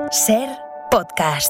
SER Podcast.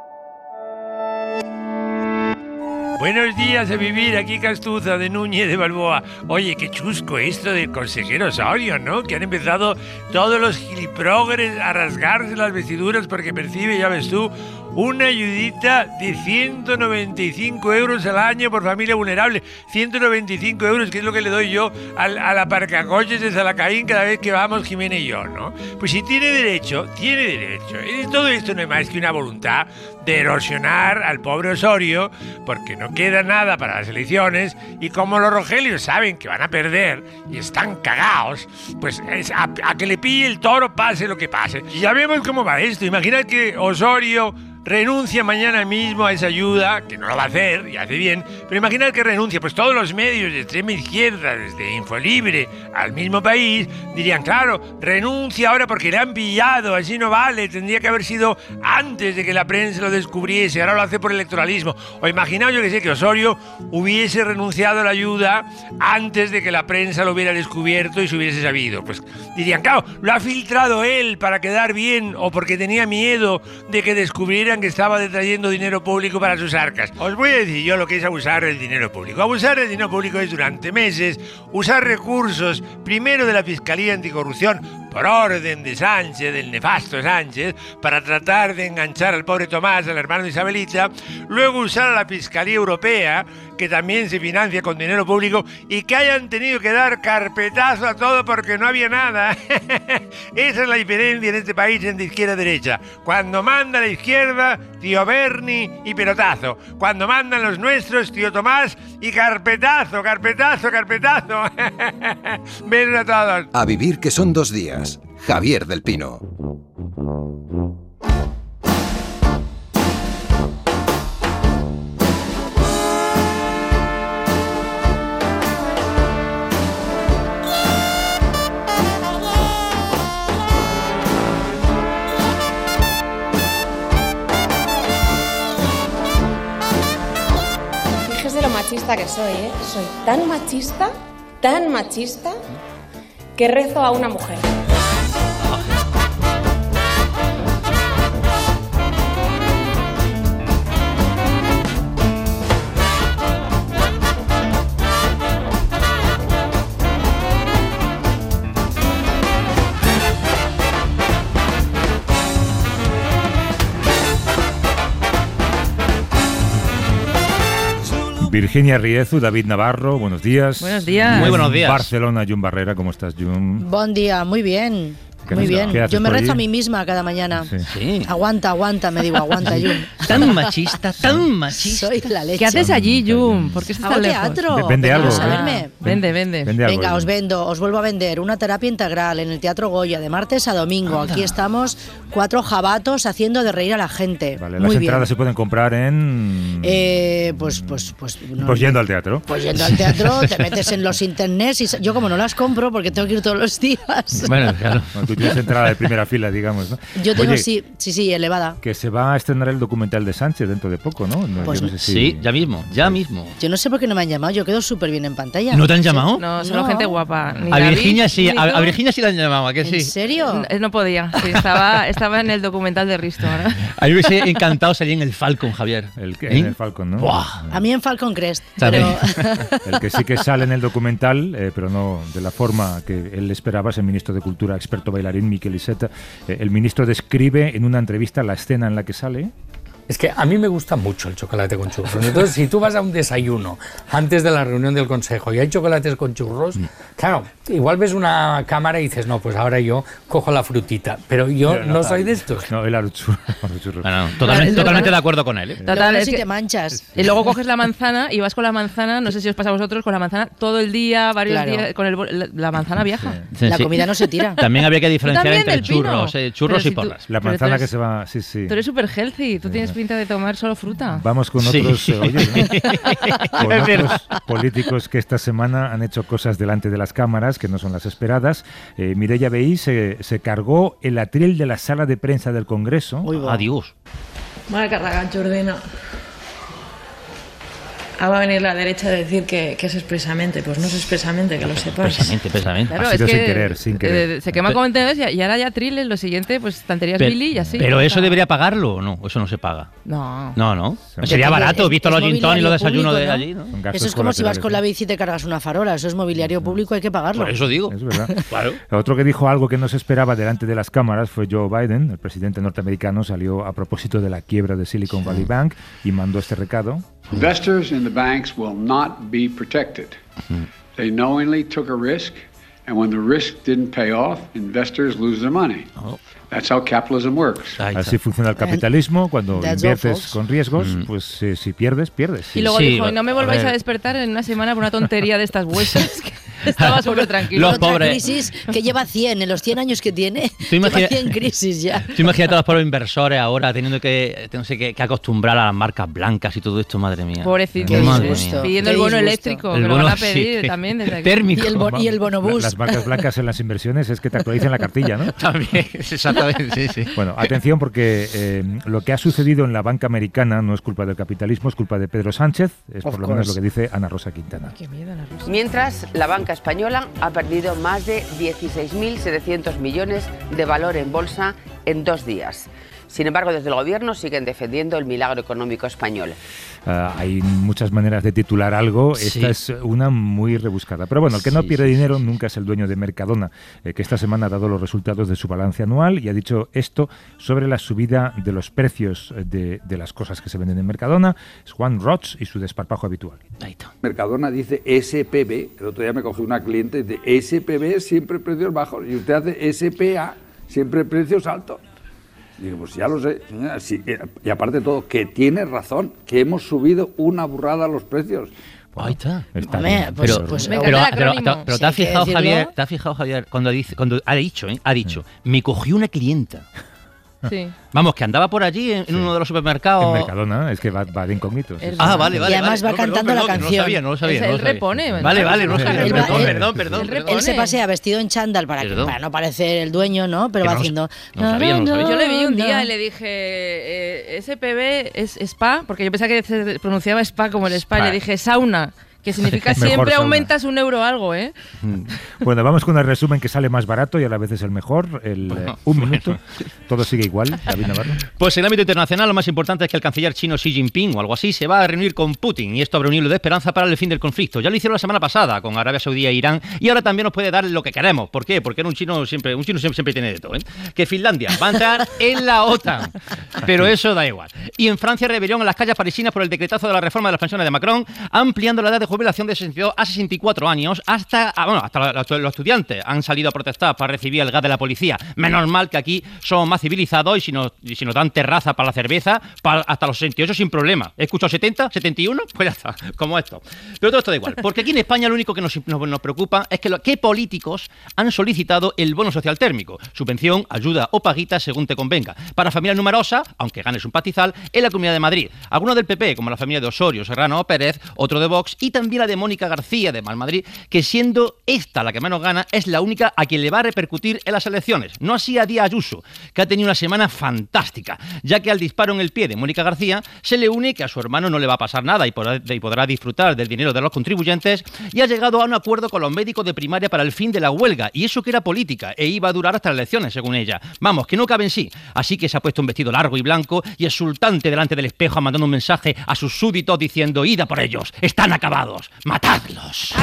Buenos días a vivir, aquí Castuza de Núñez de Balboa. Oye, qué chusco esto del consejero Osorio, ¿no? Que han empezado todos los giliprogres a rasgarse las vestiduras porque percibe, ya ves tú, una ayudita de 195 euros al año por familia vulnerable. 195 euros, que es lo que le doy yo al aparcacoches de Salacaín cada vez que vamos Jimena y yo, ¿no? Pues si tiene derecho, tiene derecho. Todo esto no es más que una voluntad de erosionar al pobre Osorio, porque no queda nada para las elecciones, y como los rogelios saben que van a perder y están cagados, pues es a que le pille el toro pase lo que pase. Y ya vemos cómo va esto. Imaginad que Osorio renuncia mañana mismo a esa ayuda, que no lo va a hacer, y hace bien, pero imaginad que renuncia, pues todos los medios de extrema izquierda, desde Infolibre al mismo País, dirían, claro, renuncia ahora porque le han pillado, así no vale, tendría que haber sido antes de que la prensa lo descubriese, ahora lo hace por electoralismo. O imaginaos, yo que sé, que Osorio hubiese renunciado a la ayuda antes de que la prensa lo hubiera descubierto y se hubiese sabido. Pues dirían, claro, lo ha filtrado él para quedar bien o porque tenía miedo de que descubrieran que estaba detrayendo dinero público para sus arcas. Os voy a decir yo lo que es abusar del dinero público. Abusar del dinero público es durante meses usar recursos, primero de la Fiscalía Anticorrupción, por orden de Sánchez, del nefasto Sánchez, para tratar de enganchar al pobre Tomás, al hermano de Isabelita, luego usar a la Fiscalía Europea, que también se financia con dinero público, y que hayan tenido que dar carpetazo a todo porque no había nada. Esa es la diferencia en este país entre izquierda y derecha. Cuando manda la izquierda, tío Berni y pelotazo. Cuando mandan los nuestros, tío Tomás y carpetazo, carpetazo, carpetazo. Ven a todos. A vivir, que son 2 días. Javier del Pino. Fíjese lo machista que soy, ¿eh? Soy tan machista, que rezo a una mujer. Virginia Riezu, David Navarro, buenos días. Buenos días. Muy buenos días. Barcelona, Jun Barrera, ¿cómo estás, Jun? Buen día, muy bien. Muy bien. Yo me rezo a mí misma cada mañana. Sí. Aguanta, me digo, aguanta, Jun. Tan machista. Soy la leche. ¿Qué haces allí, Jun? ¿Por qué estás tan lejos? teatro. Vende algo. A verme. Vende. Venga, os vendo, os vuelvo a vender una terapia integral en el Teatro Goya de martes a domingo. Aquí estamos 4 jabatos haciendo de reír a la gente. Vale, muy las bien. entradas se pueden comprar en... Pues yendo al teatro. Pues yendo al teatro, te metes en los internets y yo como no las compro porque tengo que ir todos los días. Bueno, claro. Bueno, tú tienes entrada de primera fila, digamos, ¿no? Yo tengo, Oye, sí, elevada. que se va a estrenar el documental de Sánchez dentro de poco, ¿no? Pues yo no sé si... Sí, ya mismo. Yo no sé por qué no me han llamado, yo quedo súper bien en pantalla. ¿No te han llamado? No, solo No. gente guapa. Ni A David, Virginia sí, ni tú. a Virginia sí la han llamado, ¿a que sí? ¿En serio? No podía. Sí, estaba en el documental de Risto, ¿no? A mí me hubiese encantado salir en el Falcon, Javier. En el Falcon, ¿no? Buah. A mí en Falcon Crest. ¿Sabes? Pero El que sí que sale en el documental, pero no de la forma que él esperaba, es el ministro de Cultura, experto bailarín, Miquel Iceta. El ministro describe en una entrevista la escena en la que sale. Es que a mí me gusta mucho el chocolate con churros. Entonces, si tú vas a un desayuno antes de la reunión del consejo y hay chocolates con churros, claro, igual ves una cámara y dices, no, pues ahora yo cojo la frutita. Pero yo no soy de estos. No, el churros. No, totalmente de acuerdo con él, ¿eh? Total, luego es si que- te manchas. Y luego coges la manzana y vas con la manzana, no sé si os pasa a vosotros, con la manzana todo el día, varios Claro. días, con la manzana viaja. Sí, La sí. comida no se tira. También habría que diferenciar también, entre del pino. churros Pero y si tú- porras. La Pero manzana tú que eres- se va... Sí. Tú eres súper healthy, tú tienes pinta de tomar solo fruta. Vamos con Sí. otros, oye, ¿no? Con Es otros verdad. políticos que esta semana han hecho cosas delante de las cámaras que no son las esperadas. Mireia Vehí se cargó el atril de la sala de prensa del Congreso. Uy, va. Adiós. Bona carrega, Jordina. va a venir la derecha a decir que es expresamente. Pues no es expresamente, que lo sepas. Expresamente. Claro, Ha es sido que sin querer. se quema con enteros y ahora ya Triles, lo siguiente, pues estanterías Billy y así. Pero eso debería pagarlo o no, eso no se paga. No. No. Sería barato, visto los gin tonic y los desayunos de ¿no? allí, ¿no? Eso es como si vas con la bici y te cargas una farola. Eso es mobiliario público, hay que pagarlo. Por eso digo. Es verdad. Claro. Otro que dijo algo que no se esperaba delante de las cámaras fue Joe Biden. El presidente norteamericano salió a propósito de la quiebra de Silicon Valley Bank y mandó este recado. Investors in the banks will not be protected. They knowingly took a risk, and when the risk didn't pay off, investors lose their money. That's how capitalism works. Así funciona el capitalismo. Cuando That's inviertes all, con riesgos, pues si pierdes, pierdes. Y luego Sí, dijo, no me volváis a despertar en una semana por una tontería de estas vuestras. Estaba súper tranquilo. Los Otra pobres. crisis que lleva 100, en los 100 años que tiene, Tú lleva imagina- 100 crisis ya. Tú imagínate a los pobres inversores ahora teniendo que acostumbrar a las marcas blancas y todo esto, madre mía. Pobrecito. Qué Madre disgusto. mía. Pidiendo Qué el bono disgusto. eléctrico, El que lo bono, van a pedir sí. también desde aquí. Térmico. Y el bonobús. Las marcas blancas en las inversiones es que te actualicen la cartilla, ¿no? También, exactamente, sí. Bueno, atención porque lo que ha sucedido en la banca americana no es culpa del capitalismo, es culpa de Pedro Sánchez, es por lo menos lo que dice Ana Rosa Quintana. Qué miedo, Ana Rosa. Mientras, la banca española ha perdido más de 16.700 millones de valor en bolsa en 2 días. Sin embargo, desde el Gobierno siguen defendiendo el milagro económico español. Hay muchas maneras de titular algo, esta es una muy rebuscada. Pero bueno, el que no pierde dinero nunca es el dueño de Mercadona, que esta semana ha dado los resultados de su balance anual y ha dicho esto sobre la subida de los precios de las cosas que se venden en Mercadona. Es Juan Roch y su desparpajo habitual. Mercadona dice SPB, el otro día me cogió una cliente y dice SPB siempre precios bajos y usted hace SPA siempre precios altos. Digo, pues ya lo sé, señora, sí, y aparte de todo, que tiene razón, que hemos subido una burrada los precios. Bueno, ahí está. Hombre, Pero te has fijado, Javier, cuando ha dicho, me cogió una clienta. Sí. Vamos, que andaba por allí en uno de los supermercados. En Mercadona, es que va de incógnito. Sí. Vale. Y además va cantando la canción. No lo sabía. Él repone. Vale, no lo sabía. Perdón. Él se pasea vestido en chándal para no parecer el dueño, ¿no? Pero va haciendo... No sabía. Yo le vi un día y le dije, SPB es spa, porque yo pensaba que se pronunciaba spa como el spa, y le dije sauna. Que significa siempre aumentas €1 algo, ¿eh? Bueno, vamos con el resumen que sale más barato y a la vez es el mejor. Un minuto. Todo sigue igual, David Navarro. Pues en el ámbito internacional lo más importante es que el canciller chino Xi Jinping o algo así se va a reunir con Putin y esto abre un hilo de esperanza para el fin del conflicto. Ya lo hicieron la semana pasada con Arabia Saudí e Irán y ahora también nos puede dar lo que queremos. ¿Por qué? Porque un chino siempre tiene de todo, ¿eh? Que Finlandia va a entrar en la OTAN. Pero eso da igual. Y en Francia, rebelión en las calles parisinas por el decretazo de la reforma de las pensiones de Macron, ampliando la edad de jubilación de 62 a 64 años, hasta los estudiantes han salido a protestar para recibir el gas de la policía. Menos mal que aquí somos más civilizados y si nos dan terraza para la cerveza, hasta los 68 sin problema. He escuchado 70, 71, pues ya está, como esto. Pero todo esto da igual, porque aquí en España lo único que nos preocupa es qué políticos han solicitado el bono social térmico, subvención, ayuda o paguita según te convenga, para familias numerosas, aunque ganes un pastizal, en la Comunidad de Madrid. Algunos del PP, como la familia de Osorio, Serrano o Pérez, otro de Vox y también la de Mónica García de Malmadrid, que siendo esta la que menos gana, es la única a quien le va a repercutir en las elecciones. No así a Díaz Ayuso, que ha tenido una semana fantástica, ya que al disparo en el pie de Mónica García se le une que a su hermano no le va a pasar nada y podrá disfrutar del dinero de los contribuyentes y ha llegado a un acuerdo con los médicos de primaria para el fin de la huelga, y eso que era política e iba a durar hasta las elecciones, según ella. Vamos, que no cabe en sí. Así que se ha puesto un vestido largo y blanco y exultante delante del espejo, mandando un mensaje a sus súbditos diciendo: id a por ellos, están acabados. ¡Matadlos!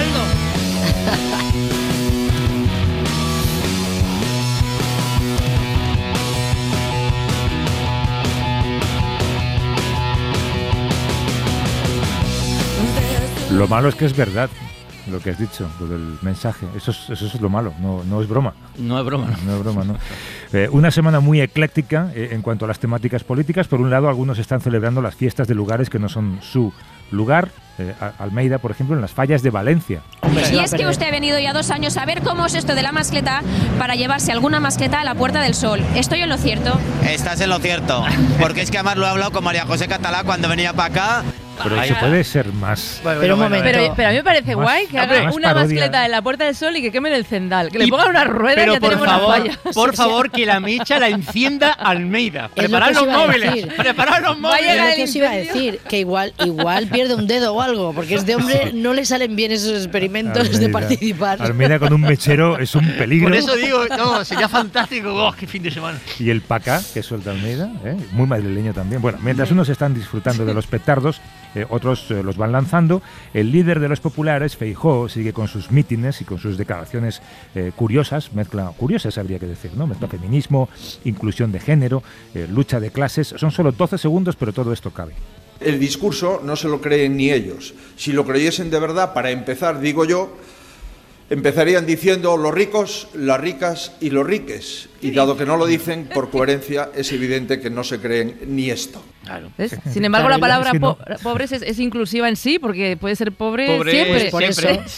Lo malo es que es verdad lo que has dicho, lo del mensaje. Eso es lo malo, no es broma. No es broma, no es broma, no. Una semana muy ecléctica en cuanto a las temáticas políticas. Por un lado, algunos están celebrando las fiestas de lugares que no son su lugar. Almeida, por ejemplo, en las fallas de Valencia. Y es que usted ha venido ya 2 años a ver cómo es esto de la mascleta para llevarse alguna mascleta a la Puerta del Sol. ¿Estoy en lo cierto? Estás en lo cierto, porque es que además lo he hablado con María José Catalá cuando venía para acá Pero se puede ser más. Pero un momento. Pero a mí me parece guay que hagan una mascleta en la Puerta del Sol y que quemen el cendal. Que le pongan una rueda y ya tenemos una falla. Por favor, que la mecha la encienda Almeida. Preparad los móviles. Preparad los móviles. Es lo que os iba a decir, que igual pierde un dedo o algo, porque este hombre no le salen bien esos experimentos Almeida. de participar. Almeida con un mechero es un peligro. Por eso digo, no, sería fantástico. Oh, qué fin de semana. Y el pacá que suelta Almeida, muy madrileño también. Bueno, mientras unos están disfrutando de los petardos, otros los van lanzando. El líder de los populares, Feijóo, sigue con sus mítines y con sus declaraciones curiosas, curiosas habría que decir, ¿no? Mezcla feminismo, inclusión de género, lucha de clases. Son solo 12 segundos, pero todo esto cabe. El discurso no se lo creen ni ellos. Si lo creyesen de verdad, para empezar, digo yo, empezarían diciendo los ricos, las ricas y los riques. Y dado que no lo dicen, por coherencia, es evidente que no se creen ni esto. Claro. Sin embargo, la palabra pobres es inclusiva en sí, porque puede ser pobre siempre. Por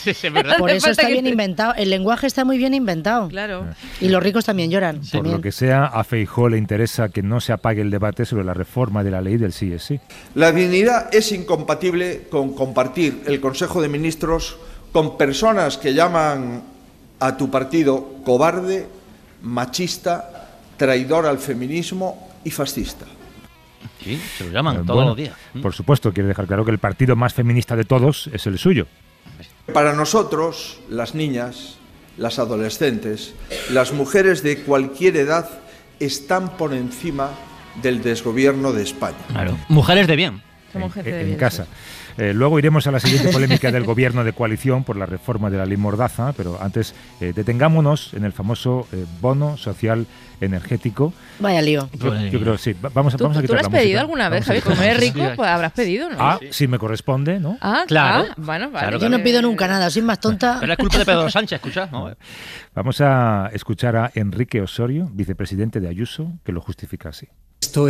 eso está bien inventado. El lenguaje está muy bien inventado. Claro. Y los ricos también lloran. Por también. lo que sea, a Feijóo le interesa que no se apague el debate sobre la reforma de la ley del sí es sí. La dignidad es incompatible con compartir el Consejo de Ministros con personas que llaman a tu partido cobarde, machista, traidor al feminismo y fascista. Sí, se lo llaman todos los días. Por supuesto, quiere dejar claro que el partido más feminista de todos es el suyo. Para nosotros, las niñas, las adolescentes, las mujeres de cualquier edad están por encima del desgobierno de España. Claro. Mujeres de bien. En casa. Luego iremos a la siguiente polémica del gobierno de coalición por la reforma de la ley Mordaza, pero antes detengámonos en el famoso bono social energético. Vaya lío. Yo creo, sí. Vamos a quitar la música. ¿Tú lo has pedido alguna vez, Javier? Como eres rico, pues habrás pedido, ¿no? Sí me corresponde, ¿no? Claro. Bueno, vale. Claro, yo no pido nunca nada, soy más tonta. Pero es culpa de Pedro Sánchez, escucha. No. Vamos a escuchar a Enrique Osorio, vicepresidente de Ayuso, que lo justifica así. Esto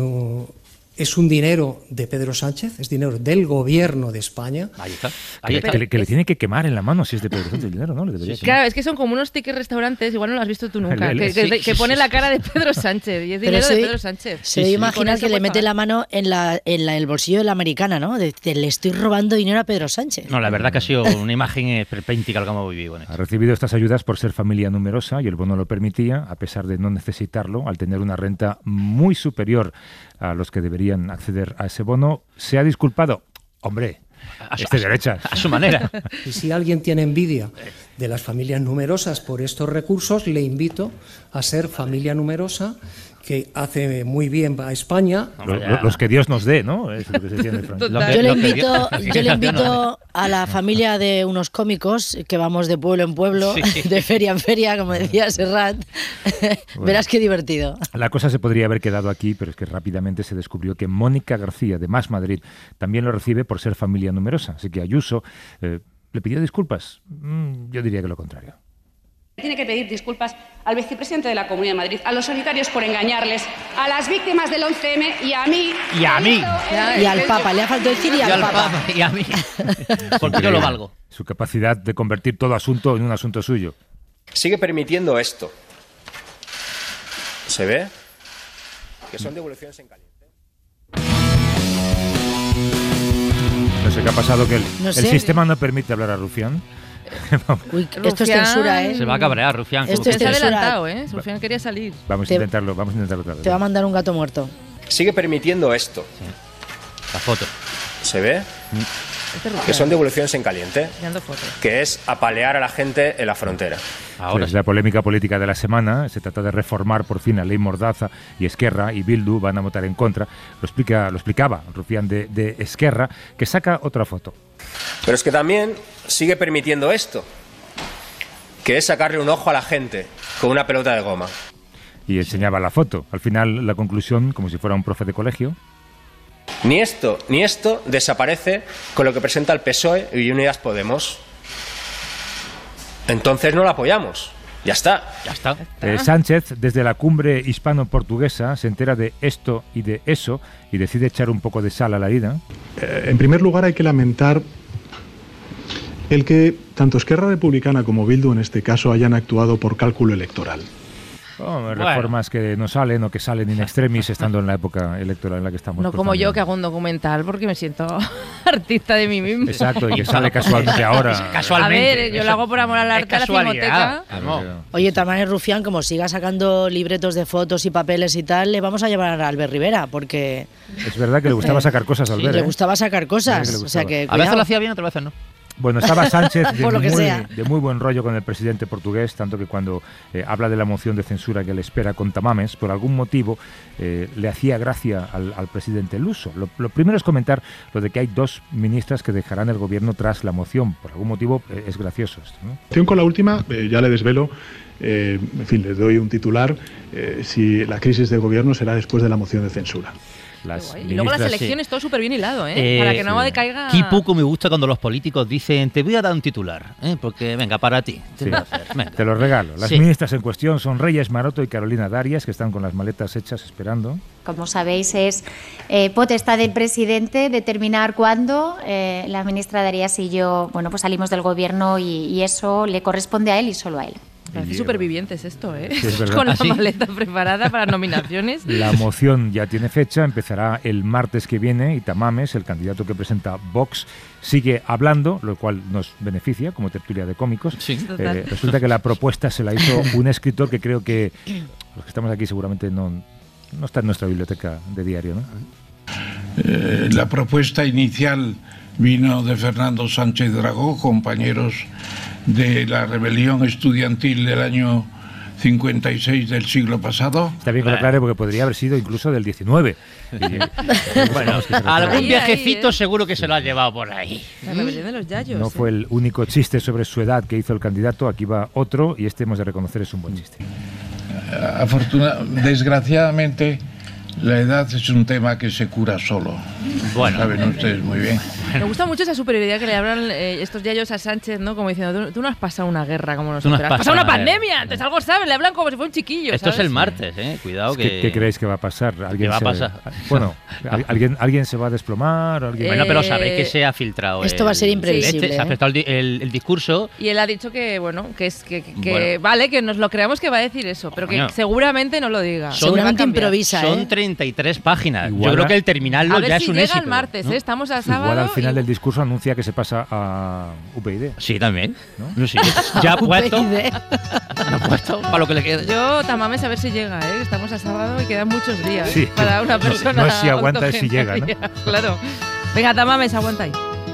es un dinero de Pedro Sánchez, es dinero del gobierno de España. Ahí está. Que le tiene que quemar en la mano si es de Pedro Sánchez el dinero, ¿no? Le debería claro, es que son como unos tickets restaurantes, igual no lo has visto tú nunca, que pone la cara de Pedro Sánchez y es dinero de Pedro Sánchez. Se debe imaginar que le mete la mano en el bolsillo de la americana, ¿no? Le estoy robando dinero a Pedro Sánchez. No, la verdad que ha sido una imagen esperpéntica lo que hemos vivido. Ha recibido estas ayudas por ser familia numerosa y el bono lo permitía, a pesar de no necesitarlo, al tener una renta muy superior a los que deberían acceder a ese bono. Se ha disculpado. Hombre, de derechas. A su manera. Y si alguien tiene envidia de las familias numerosas por estos recursos, le invito a ser familia numerosa, que hace muy bien a España. Los que Dios nos dé, ¿no? Es lo que se decía en el francés. Yo le invito a la familia de unos cómicos que vamos de pueblo en pueblo, de feria en feria, como decía Serrat. Bueno, verás qué divertido. La cosa se podría haber quedado aquí, pero es que rápidamente se descubrió que Mónica García, de Más Madrid, también lo recibe por ser familia numerosa. Así que Ayuso le pidió disculpas. Yo diría que lo contrario. Tiene que pedir disculpas al vicepresidente de la Comunidad de Madrid, a los sanitarios por engañarles, a las víctimas del 11M y a mí. Y a mí. Y al Papa, le ha faltado decir y al Papa. Y a mí. Porque yo lo valgo. Su capacidad de convertir todo asunto en un asunto suyo. Sigue permitiendo esto. ¿Se ve? Que son devoluciones en caliente. No sé qué ha pasado, que el sistema no permite hablar a Rufián. Uy, esto es censura, ¿eh? Se va a cabrear, Rufián. Esto es adelantado, ¿eh? Rufián quería salir. Vamos a intentarlo otra vez. Te va a mandar un gato muerto. Sigue permitiendo esto. Sí. La foto. ¿Se ve? Que son devoluciones en caliente. Que es apalear a la gente en la frontera. Ahora es la polémica política de la semana. Se trata de reformar por fin la ley Mordaza, y Esquerra y Bildu van a votar en contra. Lo explicaba Rufián de Esquerra, que saca otra foto. Pero es que también sigue permitiendo esto, que es sacarle un ojo a la gente con una pelota de goma. Y enseñaba la foto. Al final, la conclusión, como si fuera un profe de colegio. Ni esto desaparece con lo que presenta el PSOE y Unidas Podemos. Entonces no lo apoyamos. Ya está. Sánchez, desde la cumbre hispano-portuguesa, se entera de esto y de eso y decide echar un poco de sal a la herida. En primer lugar, hay que lamentar el que tanto Esquerra Republicana como Bildu, en este caso, hayan actuado por cálculo electoral. Reformas que no salen o que salen in extremis estando en la época electoral en la que estamos. No como yo, que hago un documental porque me siento artista de mí mismo. Exacto, y que sale casualmente ahora. Casualmente. A ver, yo lo hago por amor al arte, a la filmoteca. Oye, Tamames Rufián, como siga sacando libretos de fotos y papeles y tal, le vamos a llevar a Albert Rivera, porque... Es verdad que le gustaba sacar cosas a Albert. Sí, le gustaba sacar cosas. O sea que, a veces lo hacía bien, otras veces no. Bueno, estaba Sánchez de muy buen rollo con el presidente portugués, tanto que cuando habla de la moción de censura que le espera con Tamames, por algún motivo le hacía gracia al presidente luso. Lo primero es comentar lo de que hay 2 ministras que dejarán el gobierno tras la moción. Por algún motivo es gracioso esto, ¿no? Con la última, ya le desvelo, en fin, les doy un titular, si la crisis del gobierno será después de la moción de censura. Y luego las elecciones, todo súper bien hilado, para que no decaiga... Qué poco me gusta cuando los políticos dicen, te voy a dar un titular, porque venga, para ti. Te lo regalo. Las ministras en cuestión son Reyes Maroto y Carolina Darias, que están con las maletas hechas esperando. Como sabéis, es potestad del presidente determinar cuándo. La ministra Darias y yo, pues salimos del gobierno y eso le corresponde a él y solo a él. Parece Supervivientes esto, Sí, es con la maleta preparada para nominaciones. La moción ya tiene fecha, empezará el martes que viene y Tamames, el candidato que presenta Vox, sigue hablando, lo cual nos beneficia como tertulia de cómicos. Resulta que la propuesta se la hizo un escritor que creo que los que estamos aquí seguramente no está en nuestra biblioteca de diario, ¿no? La propuesta inicial vino de Fernando Sánchez Dragó, compañeros de la rebelión estudiantil del año 56 del siglo pasado. Está bien que lo aclare porque podría haber sido incluso del 19. Bueno, algún viajecito seguro que se lo ha llevado por ahí. La rebelión de los yayos. No fue el único chiste sobre su edad que hizo el candidato, aquí va otro y este hemos de reconocer es un buen chiste. Desgraciadamente, la edad es un tema que se cura solo. Bueno, saben ustedes muy bien. Me gusta mucho esa superioridad que le hablan estos yayos a Sánchez, ¿no? Como diciendo, tú no has pasado una guerra como nosotros. Has pasado una pandemia, entonces algo saben, le hablan como si fuera un chiquillo. Esto ¿sabes? es el martes, cuidado que... ¿Qué creéis que va a pasar? ¿Qué va a pasar? Bueno, ¿alguien se va a desplomar? Bueno, pero sabéis que se ha filtrado. Esto va a ser imprevisible. Se ha filtrado el discurso. Y él ha dicho que, vale, que nos lo creamos que va a decir eso, pero que seguramente no lo diga. Seguramente improvisa, Son 33 páginas. Igual, yo creo que el terminarlo ya es un éxito. A ver si llega el martes, estamos a sábado. Igual al final del discurso anuncia que se pasa a UPyD. Sí, también. ¿No? Sí. Ya puesto. Para lo que le queda. Yo, Tamames, a ver si llega, estamos a sábado y quedan muchos días para una persona. No es si aguanta, es si llega, ¿no? Claro. Venga, Tamames, aguanta ahí.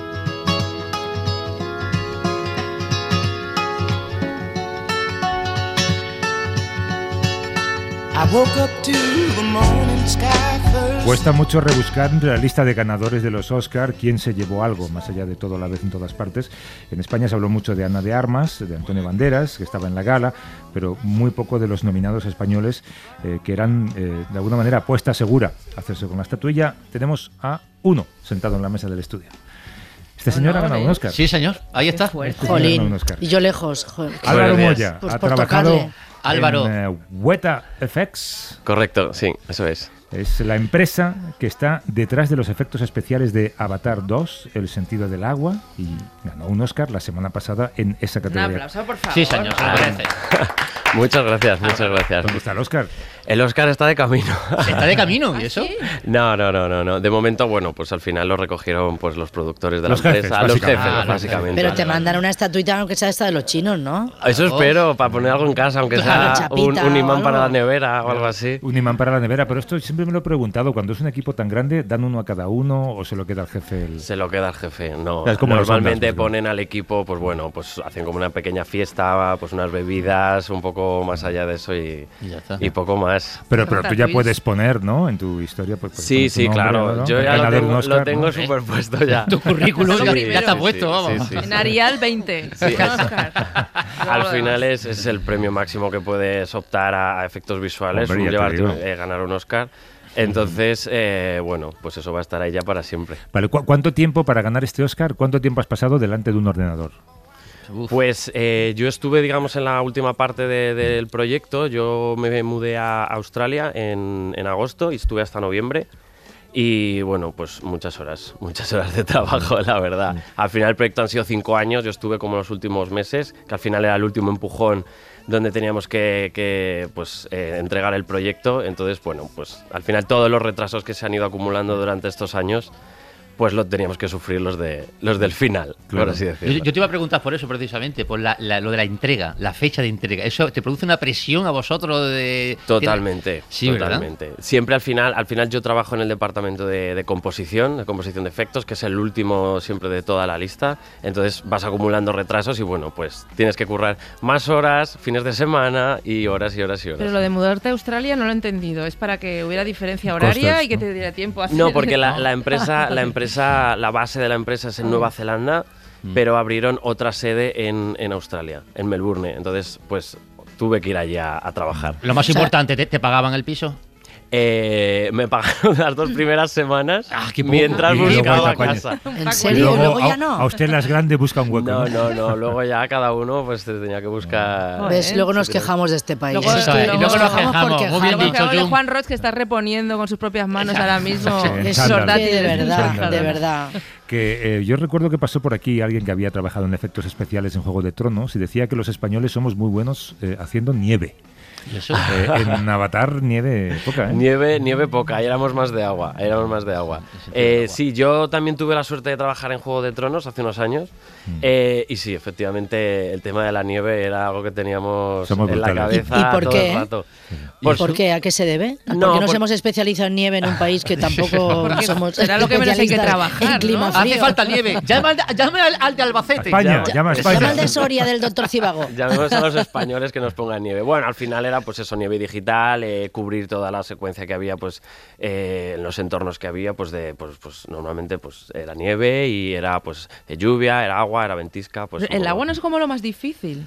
Cuesta mucho rebuscar entre la lista de ganadores de los Oscar quién se llevó algo, más allá de todo a la vez en todas partes. En España se habló mucho de Ana de Armas, de Antonio Banderas, que estaba en la gala, pero muy poco de los nominados españoles que eran, de alguna manera, apuesta segura a hacerse con la estatuilla. Tenemos a uno sentado en la mesa del estudio. Este señor ha ganado un Oscar. Sí, señor. Ahí está. Jolín. Y yo lejos. Álvaro Moya ha trabajado Álvaro. en Weta FX. Correcto, sí, eso es. Es la empresa que está detrás de los efectos especiales de Avatar 2, El sentido del agua, y ganó un Oscar la semana pasada en esa categoría. Un aplauso, por favor. Sí, señor, se lo merece. Muchas gracias, muchas gracias. ¿Dónde está el Oscar? El Oscar está de camino. ¿Está de camino? ¿Y eso? ¿Sí? No. De momento, bueno, pues al final lo recogieron pues los productores de la empresa. Los jefes, básicamente. Pero te mandan una estatuita, aunque sea esta de los chinos, ¿no? Eso espero, para poner algo en casa, aunque sea un imán para la nevera o algo así. Un imán para la nevera, pero esto siempre me lo he preguntado, cuando es un equipo tan grande, ¿dan uno a cada uno o se lo queda al jefe? Se lo queda al jefe, no. Es como normalmente ponen al equipo, pues bueno, pues hacen como una pequeña fiesta, pues unas bebidas, un poco más allá de eso y poco más. Pero tú ya puedes poner, ¿no? En tu historia. Pues, sí, nombre, claro. ¿no? Yo ya lo tengo superpuesto ya. Tu currículum ya está puesto, vamos. Sí. En Arial 20. Sí. Al final es el premio máximo que puedes optar a efectos visuales, ganar un Oscar. Entonces, bueno, pues eso va a estar ahí ya para siempre. Vale, ¿cuánto tiempo para ganar este Oscar? ¿Cuánto tiempo has pasado delante de un ordenador? Pues yo estuve, digamos, en la última parte del proyecto. Yo me mudé a Australia en agosto y estuve hasta noviembre. Y bueno, pues muchas horas de trabajo, la verdad. Al final el proyecto han sido 5 años, yo estuve como los últimos meses, que al final era el último empujón donde teníamos que entregar el proyecto. Entonces, bueno, pues al final todos los retrasos que se han ido acumulando durante estos años, pues lo teníamos que sufrir los del final, claro, por así decirlo. Yo te iba a preguntar por eso precisamente, por lo de la entrega, la fecha de entrega. ¿Eso te produce una presión a vosotros? Totalmente, sí, totalmente. ¿verdad? Siempre al final yo trabajo en el departamento de composición de efectos, que es el último siempre de toda la lista. Entonces vas acumulando retrasos y bueno, pues tienes que currar más horas, fines de semana y horas y horas y horas. Pero lo de mudarte a Australia no lo he entendido. ¿Es para que hubiera diferencia horaria Costas, y que te diera tiempo a hacer? No, porque la base de la empresa es en Nueva Zelanda, pero abrieron otra sede en Australia, en Melbourne. Entonces, pues tuve que ir allá a trabajar. Lo más importante, ¿te pagaban el piso? Me pagaron las 2 primeras semanas mientras buscaba casa. ¿En serio? ¿Luego ya no? A usted las grandes busca un hueco. No, luego ya cada uno pues tenía que buscar... ¿Ves? Luego nos quejamos de este país. Luego nos quejamos. Muy bien dicho, de Juan Roig, que está reponiendo con sus propias manos ahora mismo. Es de verdad. Que yo recuerdo que pasó por aquí alguien que había trabajado en efectos especiales en Juego de Tronos y decía que los españoles somos muy buenos haciendo nieve. En Avatar nieve poca, ¿eh? Nieve poca, éramos más de agua. Sí, yo también tuve la suerte de trabajar en Juego de Tronos hace unos años y sí, efectivamente el tema de la nieve era algo que teníamos en la cabeza. ¿Y por todo qué? El rato. ¿Y por qué? ¿A qué se debe? Porque nos hemos especializado en nieve en un país que tampoco somos será lo que menos hay que trabajar, en clima frío. Hace falta nieve. Llama al de Albacete. Llama a España. Llama al de Soria, del doctor Cibago. Llamemos a los españoles que nos pongan nieve. Bueno, al final era pues eso, nieve digital, cubrir toda la secuencia que había pues en los entornos que había, pues normalmente pues era nieve y era pues lluvia, era agua, era ventisca. Pues, el agua no es como lo más difícil.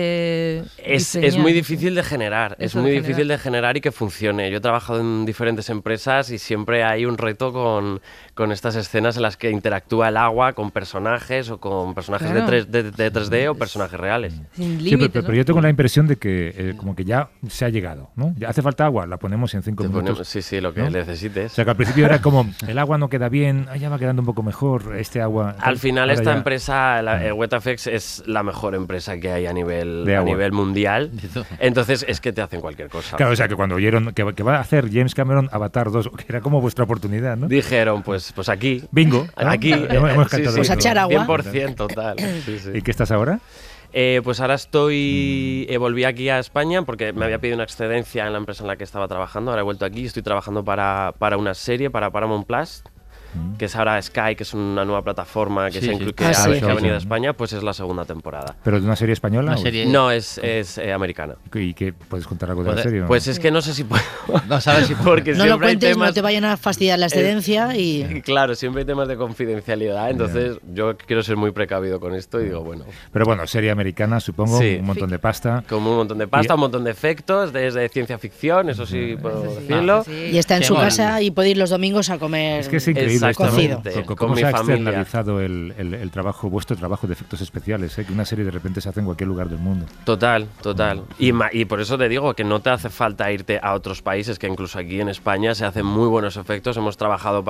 Es muy difícil de generar, difícil de generar y que funcione. Yo he trabajado en diferentes empresas y siempre hay un reto con estas escenas en las que interactúa el agua con personajes o con personajes de 3D o personajes reales. Sin límites, pero yo tengo la impresión de que como que ya se ha llegado, ¿no? Ya hace falta agua, la ponemos en 5 minutos. Sí, lo que necesites. O sea que al principio era como, el agua no queda bien, ya va quedando un poco mejor, este agua... Al final esta empresa, WetFX, es la mejor empresa que hay a nivel mundial. Entonces es que te hacen cualquier cosa. Claro, o sea que cuando oyeron que va a hacer James Cameron Avatar 2, que era como vuestra oportunidad, ¿no? Dijeron, pues aquí. Bingo. ¿No? Aquí. Pues a echar agua. 100% total. Sí. ¿Y qué estás ahora? Pues ahora volví aquí a España porque me había pedido una excedencia en la empresa en la que estaba trabajando. Ahora he vuelto aquí y estoy trabajando para una serie, para Paramount Plus, que es ahora Sky, que es una nueva plataforma que ha venido a España, pues es la segunda temporada. ¿Pero de una serie española? No, es americana. ¿Y qué puedes contar algo de la serie? Pues es que no sé si puedo. No sabes si porque no lo cuentes, no te vayan a fastidiar la excedencia Claro, siempre hay temas de confidencialidad, entonces yo quiero ser muy precavido con esto y digo, bueno. Pero bueno, serie americana, supongo, un montón de pasta. Como un montón de pasta, un montón de efectos, desde ciencia ficción, eso sí puedo decirlo. Y está en su casa y puede ir los domingos a comer. Es que es increíble. Cocido. ¿Cómo se ha externalizado el trabajo, vuestro trabajo de efectos especiales? Que una serie de repente se hace en cualquier lugar del mundo. Total. Y por eso te digo que no te hace falta irte a otros países, que incluso aquí en España se hacen muy buenos efectos. Hemos trabajado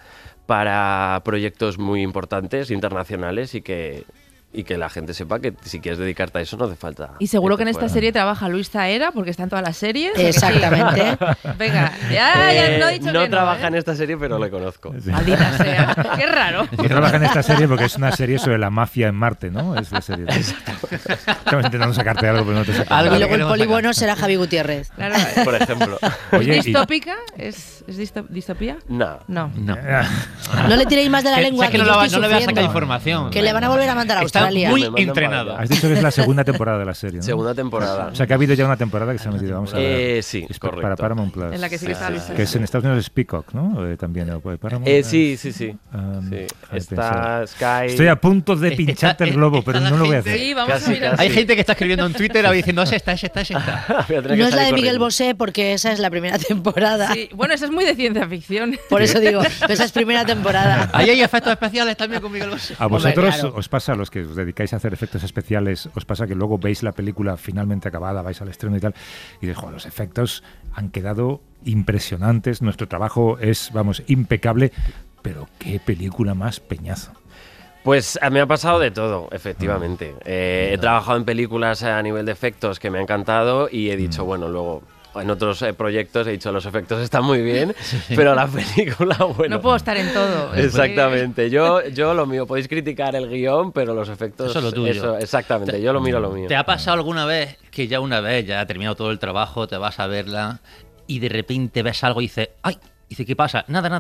para proyectos muy importantes, internacionales, y que la gente sepa que si quieres dedicarte a eso no hace falta. Y seguro que en esta serie trabaja Luis Zaera, porque está en todas las series. Exactamente. Venga, ya no he dicho que no. No trabaja en esta serie, pero le conozco. Maldita sea, qué raro. No trabaja en esta serie porque es una serie sobre la mafia en Marte, ¿no? Es la serie. Estamos intentando sacarte algo, pero no te sacamos. Y luego el poli bueno será Javi Gutiérrez. Claro. Por ejemplo. Oye, ¿es distópica? ¿Es distopía? No. No le tiréis más de la lengua. Que no le voy a sacar información. Que le van a volver a mandar a Australia. Muy entrenado. Has dicho que es la segunda temporada de la serie, ¿no? Segunda temporada. O sea que ha habido ya una temporada que se ha metido. Vamos a ver. Sí, es correcto. Para Paramount Plus. En la que sí que está Luis. Que es en Estados Unidos es Peacock, ¿no? También. Paramount, sí. Está Sky. Estoy a punto de pincharte el globo, pero no lo voy a hacer. Sí, vamos a mirar. Hay gente que está escribiendo en Twitter diciendo, es esta. No es la de Miguel Bosé, porque esa es la primera temporada. Sí, bueno, esa es muy de ciencia ficción. Por eso digo, esa es primera temporada. Ahí hay efectos especiales también con Miguel Bosé. A vosotros os pasa, a los que os dedicáis a hacer efectos especiales, os pasa que luego veis la película finalmente acabada, vais al estreno y tal, y dices, los efectos han quedado impresionantes, nuestro trabajo es, impecable, pero qué película más peñazo. Pues me ha pasado de todo, efectivamente. He trabajado en películas a nivel de efectos que me ha encantado y he dicho, bueno, luego en otros proyectos he dicho, los efectos están muy bien, pero la película, bueno... No puedo estar en todo. Exactamente. Yo lo mío, podéis criticar el guión, pero los efectos... Eso es lo tuyo. Eso, exactamente, yo lo miro lo mío. ¿Te ha pasado alguna vez que ya una vez, ya ha terminado todo el trabajo, te vas a verla y de repente ves algo y dices, ¡ay! Dice, ¿qué pasa? Nada.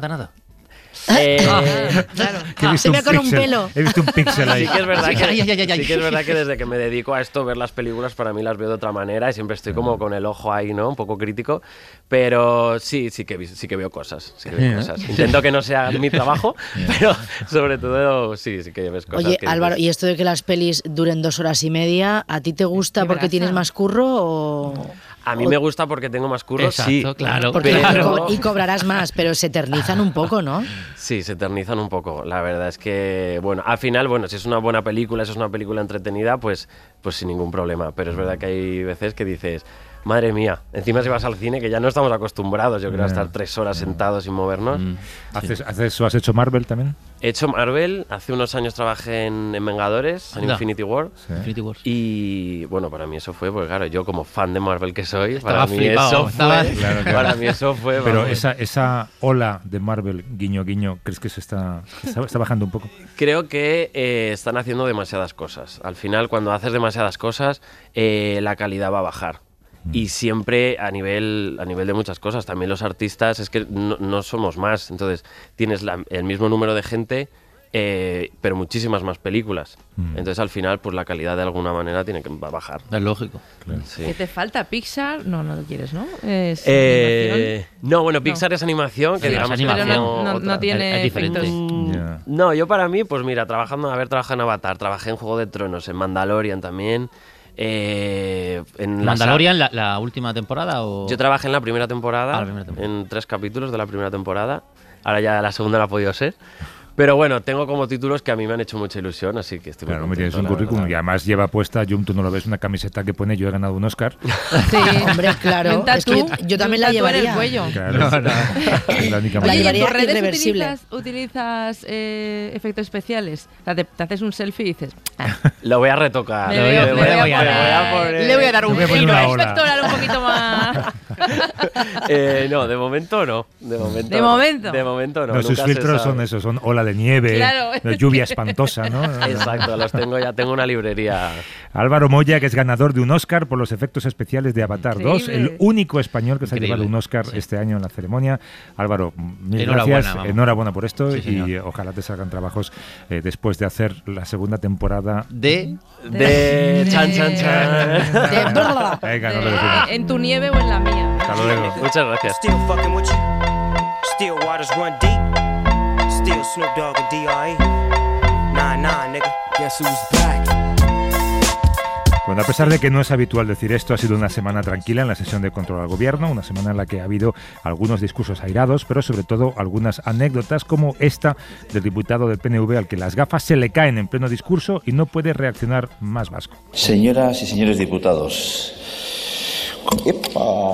Claro. Se ve con un pelo. He visto un píxel ahí. Sí que es verdad que es verdad que desde que me dedico a esto, ver las películas para mí las veo de otra manera y siempre estoy como con el ojo ahí, ¿no? Un poco crítico, pero sí que veo cosas. Intento que no sea mi trabajo, pero sobre todo sí que ves cosas. Oye, que Álvaro, ¿y esto de que las pelis duren 2 horas y media, a ti te gusta porque tienes más curro o...? A mí me gusta porque tengo más curro, sí. Claro. Y cobrarás más, pero se eternizan un poco, ¿no? Sí, se eternizan un poco. La verdad es que, bueno, al final, si es una buena película, si es una película entretenida, pues sin ningún problema. Pero es verdad que hay veces que dices, madre mía, encima si vas al cine, que ya no estamos acostumbrados, yo creo, a estar 3 horas sentados sin movernos. ¿Has hecho Marvel también? He hecho Marvel, hace unos años trabajé en Vengadores, en Infinity War. Sí. Infinity War. Y bueno, para mí eso fue, pues claro, yo como fan de Marvel que soy, Estaba para mí flipado, eso fue... Pero esa ola de Marvel, guiño, ¿crees que se está bajando un poco? Creo que están haciendo demasiadas cosas. Al final, cuando haces demasiadas cosas, la calidad va a bajar. Y siempre a nivel de muchas cosas. También los artistas es que no somos más. Entonces tienes el mismo número de gente, pero muchísimas más películas. Entonces al final pues la calidad de alguna manera tiene que bajar. Es lógico. Claro. Sí. ¿Qué te falta? ¿Pixar? No lo quieres, ¿no? ¿Es animación? Pixar es animación, que digamos pero no tiene efectos. No, yo para mí, pues mira, haber trabajado en Avatar, trabajé en Juego de Tronos, en Mandalorian también. En ¿Mandalorian la última temporada? ¿O? Yo trabajé en la primera temporada, en 3 capítulos de la primera temporada. Ahora ya la segunda no ha podido ser. Pero bueno, tengo como títulos que a mí me han hecho mucha ilusión, así que estoy muy contento. Tienes un currículum y además lleva puesta, tú no lo ves, una camiseta que pone yo he ganado un Oscar. Sí, hombre, claro. Es que yo también la llevaría. Claro. La llevaría irreversible. ¿Utilizas efectos especiales? O sea, te haces un selfie y dices... Lo voy a retocar. Le voy a dar un giro espectoral un poquito más... No, de momento no. De momento no. Sus filtros son esos, son ola de nieve, claro. Lluvia espantosa, ¿no? Exacto, los tengo ya, tengo una librería. Álvaro Moya, que es ganador de un Oscar por los efectos especiales de Avatar 2, el único español que se ha llevado un Oscar este año en la ceremonia. Álvaro, mil gracias, enhorabuena por esto y ojalá te salgan trabajos después de hacer la segunda temporada de Chan Chan Chan. Venga, no lo decimos. ¿En tu nieve o en la mía? Hasta luego. Muchas gracias. Still Snoop Dogg and D.R.E. Nah, nigga. Guess who's back? Bueno, a pesar de que no es habitual decir esto, ha sido una semana tranquila en la sesión de control al gobierno, una semana en la que ha habido algunos discursos airados, pero sobre todo algunas anécdotas como esta del diputado del PNV al que las gafas se le caen en pleno discurso y no puede reaccionar más vasco. Señoras y señores diputados. ¡Epa!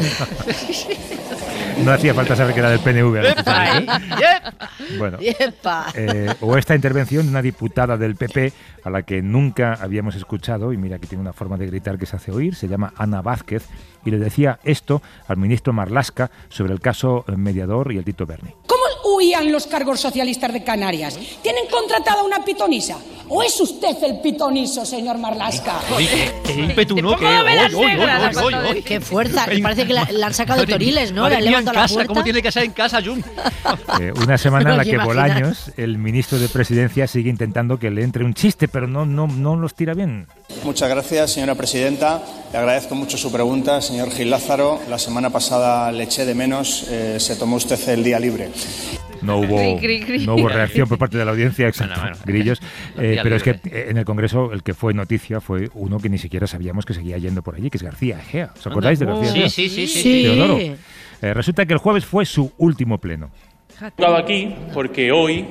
No hacía falta saber que era del PNV. Bueno, o esta intervención de una diputada del PP a la que nunca habíamos escuchado, y mira que tiene una forma de gritar que se hace oír, se llama Ana Vázquez, y le decía esto al ministro Marlaska sobre el caso Mediador y el Tito Berni. ¿Cómo huían los cargos socialistas de Canarias? ¿Tienen contratada una pitonisa? ¿O es usted el pitoniso, señor Marlaska? ¡Qué ímpetu, ¿no? ¡Qué fuerza! Parece que la han sacado de Toriles, ¿no? Le han levantado la puerta. ¿Cómo tiene que ser en casa, Jun? Una semana en la que Bolaños, el ministro de Presidencia, sigue intentando que le entre un chiste, pero no los tira bien. Muchas gracias, señora presidenta. Le agradezco mucho su pregunta, señor Gil Lázaro. La semana pasada le eché de menos. Se tomó usted el día libre. No hubo reacción por parte de la audiencia, exacto, grillos. Pero es que en el Congreso el que fue noticia fue uno que ni siquiera sabíamos que seguía yendo por allí, que es García Egea. ¿Os acordáis de García Egea? Sí. Teodoro. Resulta que el jueves fue su último pleno. He estado aquí porque hoy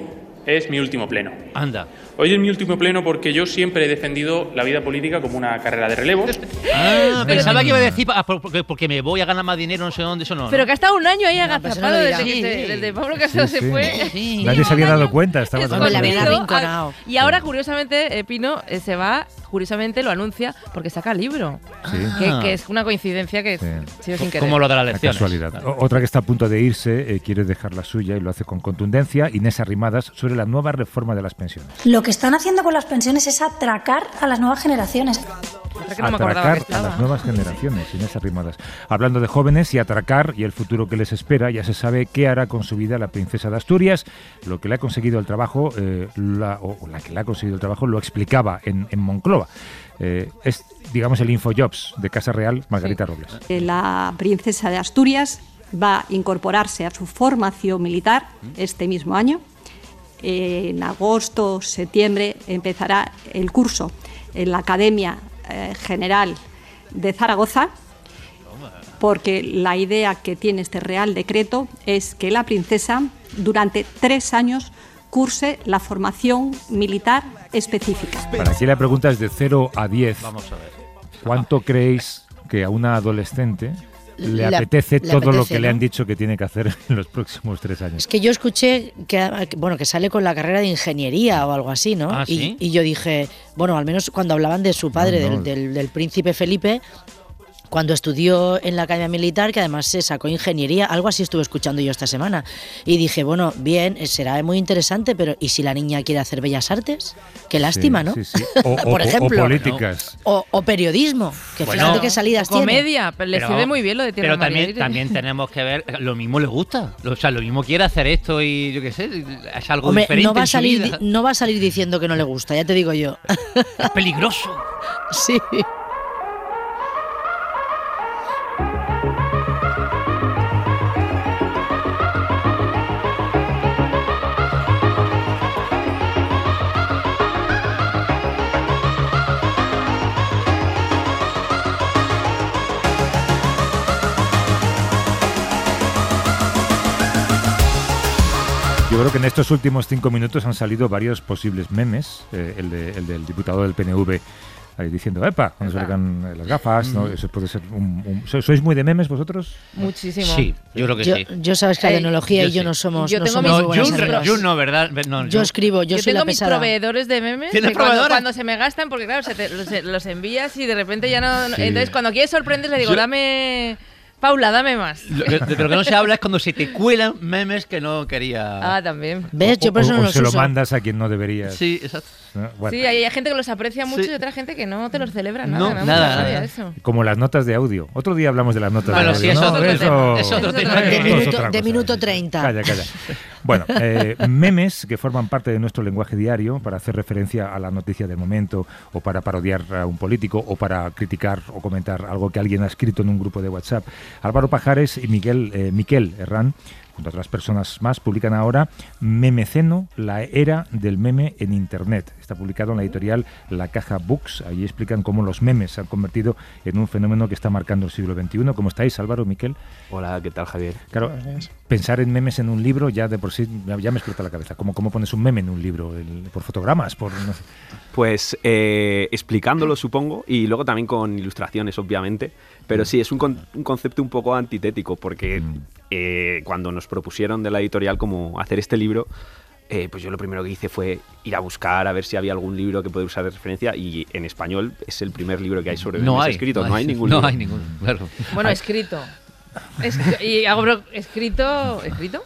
es mi último pleno. Anda. Hoy es mi último pleno porque yo siempre he defendido la vida política como una carrera de relevos. Pensaba que iba a decir porque me voy a ganar más dinero, no sé dónde, eso no. Pero que ha estado un año ahí agazapado no desde Pablo Casado se fue. Sí. Nadie se había dado cuenta, estaba tan arrinconado. Y ahora, curiosamente, Pino se va, curiosamente lo anuncia porque saca libro. Sí. Que es una coincidencia que sí. sin querer. Como lo de las lecciones. Casualidad. Otra que está a punto de irse, quiere dejar la suya y lo hace con contundencia, Inés Arrimadas, sobre la nueva reforma de las pensiones. Lo que están haciendo con las pensiones es atracar a las nuevas generaciones. Atracar a las nuevas generaciones, Inés Arrimadas. Hablando de jóvenes y atracar y el futuro que les espera, ya se sabe qué hará con su vida la princesa de Asturias. Lo que le ha conseguido el trabajo, la que le ha conseguido el trabajo, lo explicaba en Moncloa. Es, digamos, el Infojobs de Casa Real, Margarita Robles. La princesa de Asturias va a incorporarse a su formación militar este mismo año. En agosto, septiembre empezará el curso en la Academia General de Zaragoza, porque la idea que tiene este Real Decreto es que la princesa durante 3 años curse la formación militar específica. Para aquí la pregunta es de 0 a 10. Vamos a ver. ¿Cuánto creéis que a una adolescente le apetece todo lo que le han dicho que tiene que hacer en los próximos 3 años? Es que yo escuché que sale con la carrera de ingeniería o algo así, ¿no? ¿Sí? Y yo dije, bueno, al menos cuando hablaban de su padre, del príncipe Felipe, cuando estudió en la Academia Militar, que además se sacó ingeniería, algo así estuve escuchando yo esta semana. Y dije, bueno, bien, será muy interesante, pero ¿y si la niña quiere hacer bellas artes? Qué lástima, ¿no? Sí, sí. Por ejemplo. O políticas. O periodismo, que fíjate qué salidas tiene. Comedia, pero le sirve muy bien lo de Tierra María. Pero también tenemos que ver, lo mismo le gusta. O sea, lo mismo quiere hacer esto y yo qué sé, es algo diferente no va en su vida. No va a salir diciendo que no le gusta, ya te digo yo. Es peligroso. Sí. Yo creo que en estos últimos 5 minutos han salido varios posibles memes. El del diputado del PNV ahí diciendo, ¡epa! Cuando se le caen las gafas, ¿no? Eso puede ser ¿Sois muy de memes vosotros? Muchísimo. Sí, yo creo que sí. Yo sabes que la tecnología y yo no somos yo tengo muy buenas amigas. Yo no, ¿verdad? No, yo escribo, yo soy la tengo mis pesada. proveedores de memes que cuando se me gastan, porque claro, los envías y de repente ya no... Sí. Entonces cuando quieres sorprender le digo, dame... Paula, dame más. De lo que no se habla es cuando se te cuelan memes que no quería. Ah, también. ¿Ves? Yo por eso no los se uso. lo mandas a quien no deberías. Sí, exacto. Bueno. Sí, hay gente que los aprecia mucho y otra gente que no te los celebra nada. No, Me nada. sabía eso. Como las notas de audio. Otro día hablamos de las notas Bueno, de sí, audio. es otro tema. De minuto 30. Calla. Bueno, memes que forman parte de nuestro lenguaje diario para hacer referencia a la noticia del momento o para parodiar a un político o para criticar o comentar algo que alguien ha escrito en un grupo de WhatsApp. Álvaro Pajares y Miquel Herrán, junto a otras personas más, publican ahora Memeceno, la era del meme en Internet. Está publicado en la editorial La Caja Books. Allí explican cómo los memes se han convertido en un fenómeno que está marcando el siglo XXI. ¿Cómo estáis, Álvaro, Miquel? Hola, ¿qué tal, Javier? Claro, pensar en memes en un libro ya de por sí ya me explota la cabeza. ¿Cómo pones un meme en un libro? ¿Por fotogramas? No sé. Pues explicándolo, supongo, y luego también con ilustraciones, obviamente. Pero sí, es un concepto un poco antitético, porque cuando nos propusieron de la editorial como hacer este libro, pues yo lo primero que hice fue ir a buscar a ver si había algún libro que pueda usar de referencia, y en español es el primer libro que hay sobre memes escrito. No hay ningún libro. No hay ninguno, claro. Bueno, escrito. Y hago escrito.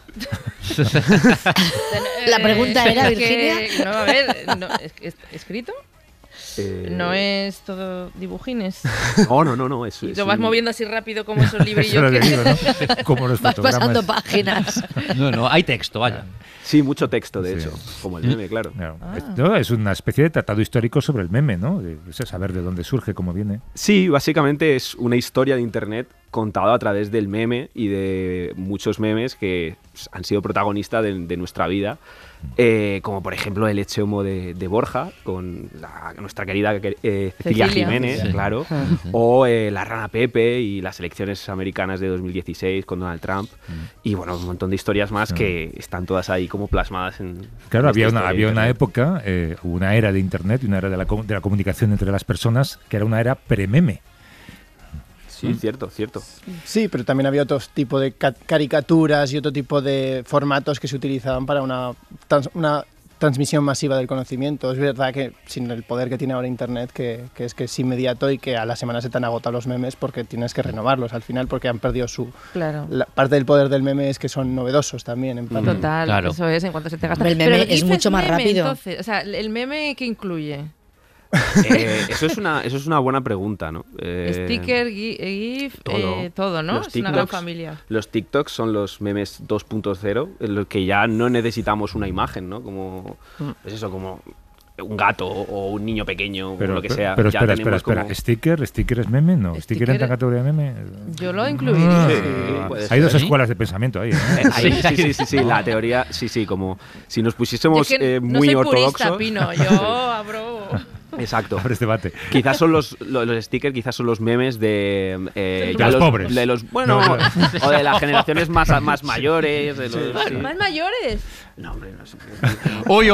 La pregunta era, Virginia. No, a ver, ¿escrito? No es todo dibujines. No. Y lo vas moviendo así rápido como esos librillos que digo, ¿no? Como los vas fotogramas. pasando páginas. No, hay texto, vaya. Sí, mucho texto, de hecho, como el meme, claro. No, es una especie de tratado histórico sobre el meme, ¿no? Saber de dónde surge, cómo viene. Sí, básicamente es una historia de Internet contado a través del meme y de muchos memes que han sido protagonistas de nuestra vida, como por ejemplo el Eche Homo de Borja, con nuestra querida Cecilia Jiménez, claro, o la Rana Pepe y las elecciones americanas de 2016 con Donald Trump, y bueno, un montón de historias más que están todas ahí como plasmadas en... Claro, había una época, una era de Internet y una era de la comunicación entre las personas que era una era pre-meme. Sí, cierto. Sí, pero también había otro tipo de caricaturas y otro tipo de formatos que se utilizaban para una transmisión masiva del conocimiento. Es verdad que sin el poder que tiene ahora Internet, que es inmediato y que a la semana se te han agotado los memes porque tienes que renovarlos al final porque han perdido la parte del poder del meme es que son novedosos también. En plan. Total, eso es, en cuanto se te gasta. El meme es mucho más rápido. Entonces, o sea, ¿el meme qué incluye? Eso es una buena pregunta, ¿no? Sticker, GIF, todo, ¿no? Es una gran familia. Los TikToks son los memes 2.0, en los que ya no necesitamos una imagen, ¿no? Como, pues eso, como un gato o un niño pequeño, o lo que sea. Pero espera. ¿Sticker es meme? No. ¿Sticker entra en categoría de meme? Yo lo incluiría. Hay dos escuelas de pensamiento ahí. Sí, la teoría, como si nos pusiésemos muy no soy ortodoxos. Purista, Pino, yo abro... Exacto. Abres debate. Quizás son los stickers, quizás son los memes de los pobres. De los, bueno, o de las generaciones más mayores. ¿Más mayores? No, hombre, no sé. Uy.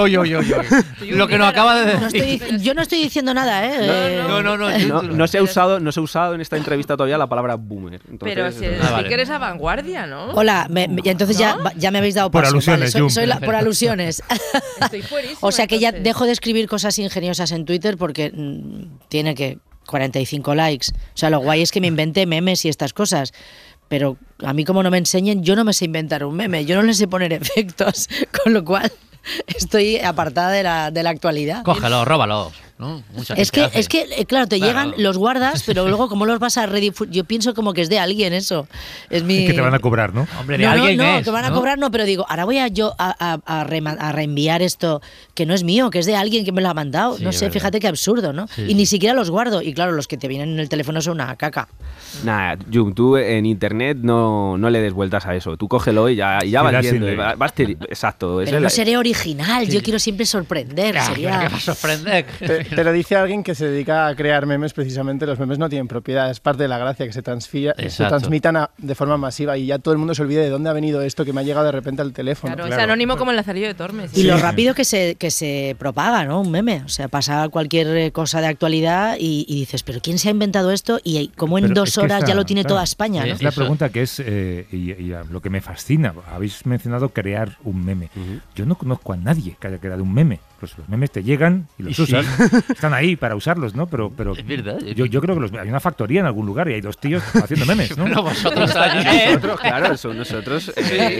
Lo que nos acaba de decir. Yo no estoy diciendo nada, ¿eh? No se ha usado en esta entrevista todavía la palabra boomer. Entonces, pero si el sticker es a vanguardia, ¿no? Hola, entonces ya me habéis dado paso. Por alusiones, vale, por alusiones. Estoy fuerísima, o sea que ya dejo de escribir cosas ingeniosas en Twitter porque tiene que 45 likes. O sea, lo guay es que me invente memes y estas cosas. Pero a mí como no me enseñen, yo no me sé inventar un meme, yo no le sé poner efectos, con lo cual estoy apartada de la actualidad. Cógelo, róbalo. ¿No? Es que, claro, te llegan, los guardas, pero luego como los vas a redifudir, yo pienso como que es de alguien eso. Es que te van a cobrar, ¿no? Hombre, de alguien no, que van a cobrar, no, pero digo, ahora voy a reenviar esto que no es mío, que es de alguien que me lo ha mandado. Sí, no sé, fíjate qué absurdo, ¿no? Sí, y ni siquiera los guardo. Y claro, los que te vienen en el teléfono son una caca. Nada, Jung, tú en internet no le des vueltas a eso. Tú cógelo y ya vas viendo. Exacto. Pero no seré original, yo quiero siempre sorprender. ¿Qué va a sorprender? Pero dice alguien que se dedica a crear memes, precisamente los memes no tienen propiedad, es parte de la gracia que se transmitan de forma masiva y ya todo el mundo se olvida de dónde ha venido esto que me ha llegado de repente al teléfono. Claro. Es anónimo como el Lazarillo de Tormes. Y lo rápido que se propaga, ¿no? Un meme, o sea, pasa cualquier cosa de actualidad y dices, pero ¿quién se ha inventado esto? Y como en 2 horas ya lo tiene toda España, ¿no? Es la pregunta que es, y lo que me fascina, habéis mencionado crear un meme. Yo no conozco a nadie que haya creado un meme. Los memes te llegan y los usas. Están ahí para usarlos, ¿no? Pero es verdad. Yo creo que hay una factoría en algún lugar y hay 2 tíos haciendo memes, ¿no? Pero vosotros claro, nosotros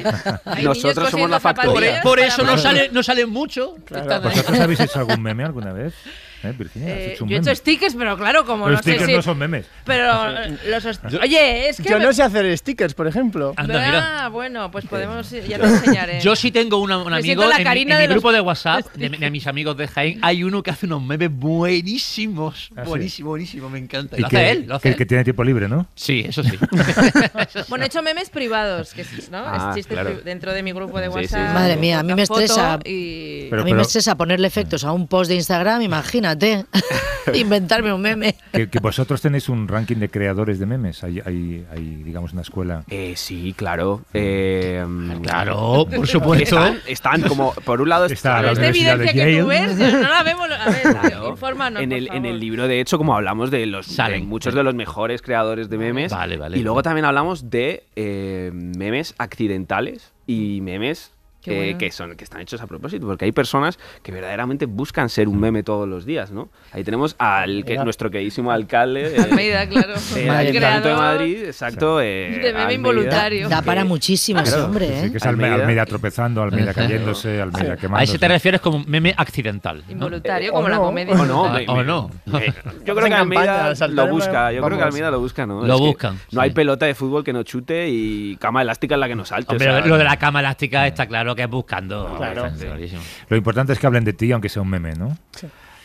somos la factoría. Por eso no salen mucho. Claro. ¿Vosotros habéis hecho algún meme alguna vez? Virginia, ¿has hecho un yo he meme? hecho stickers, pero claro, como los stickers no son memes. Pero oye, es que yo no sé hacer stickers, por ejemplo. Anda, mira. Bueno, pues podemos, ya te enseñaré. Yo sí tengo un amigo en mi grupo de WhatsApp, de mis amigos de Jaén, hay uno que hace unos memes buenísimos. Buenísimo, me encanta. Lo hace él. Que tiene tiempo libre, ¿no? Sí, eso sí. Bueno, he hecho memes privados, ¿no? Claro. Dentro de mi grupo de WhatsApp. Madre mía, a mí me estresa. Y... me estresa ponerle efectos a un post de Instagram, imagínate. Inventarme un meme. Que vosotros tenéis un ranking de creadores de memes. Hay digamos, una escuela. Sí, claro. Claro, por supuesto. Están como, por un lado está la esta Universidad evidencia de que Yale. tú ves, no la vemos. A ver, claro. Infórmanos, en el libro, de hecho, como hablamos de muchos de los mejores creadores de memes. Vale. Y luego también hablamos de memes accidentales y memes que están hechos a propósito, porque hay personas que verdaderamente buscan ser un meme todos los días, ¿no? Ahí tenemos nuestro queridísimo alcalde Almeida, claro, Ayuntamiento de Madrid, exacto, de meme involuntario. Da para muchísimo ese hombre, Sí, que es Almeida tropezando, Almeida cayéndose, Almeida quemándose. A ese te refieres como meme accidental, ¿no? Involuntario, como la comedia. O no. Yo creo que Almeida lo busca. ¿No? Lo buscan. No hay pelota de fútbol que no chute y cama elástica en la que no salte. Hombre, lo de la cama elástica está claro que es buscando. Claro. Lo importante es que hablen de ti, aunque sea un meme, ¿no? Sí.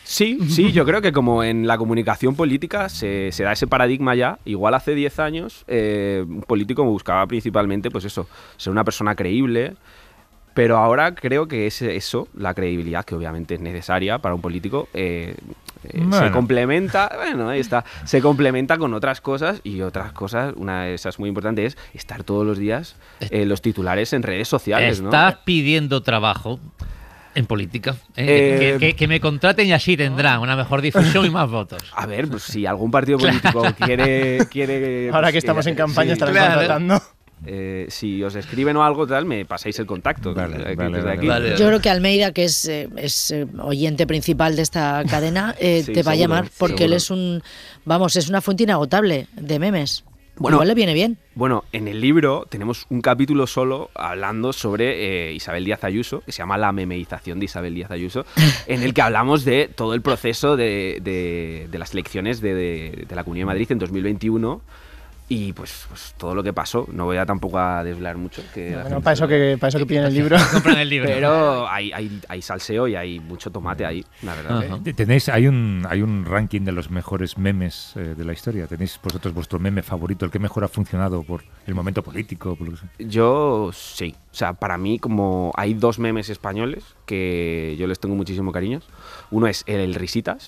Sí, yo creo que como en la comunicación política se da ese paradigma ya. Igual hace 10 años un político buscaba principalmente, pues eso, ser una persona creíble. Pero ahora creo que eso, la credibilidad, que obviamente es necesaria para un político, se complementa, ahí está, se complementa con otras cosas, y otras cosas, una de esas muy importante es estar todos los días los titulares en redes sociales, ¿no? Estás pidiendo trabajo en política, que me contraten y así tendrán una mejor difusión y más votos. A ver, pues si algún partido político quiere ahora que estamos en campaña estarán contratando. Si os escriben o algo tal, me pasáis el contacto. Vale. Yo creo que Almeida, que es oyente principal de esta cadena, te va a llamar porque él es es una fuente inagotable de memes. Bueno, igual le viene bien. Bueno, en el libro tenemos un capítulo solo hablando sobre Isabel Díaz Ayuso, que se llama La memeización de Isabel Díaz Ayuso, en el que hablamos de todo el proceso de las elecciones de la Comunidad de Madrid en 2021. Y pues todo lo que pasó, no voy a tampoco a desvelar mucho. Para eso que piden el libro. Compran el libro. Pero hay salseo y hay mucho tomate ahí, la verdad. Hay un ranking de los mejores memes de la historia. ¿Tenéis vosotros vuestro meme favorito, el que mejor ha funcionado por el momento político? Yo sí. O sea, para mí, como hay 2 memes españoles que yo les tengo muchísimo cariño. Uno es el Risitas.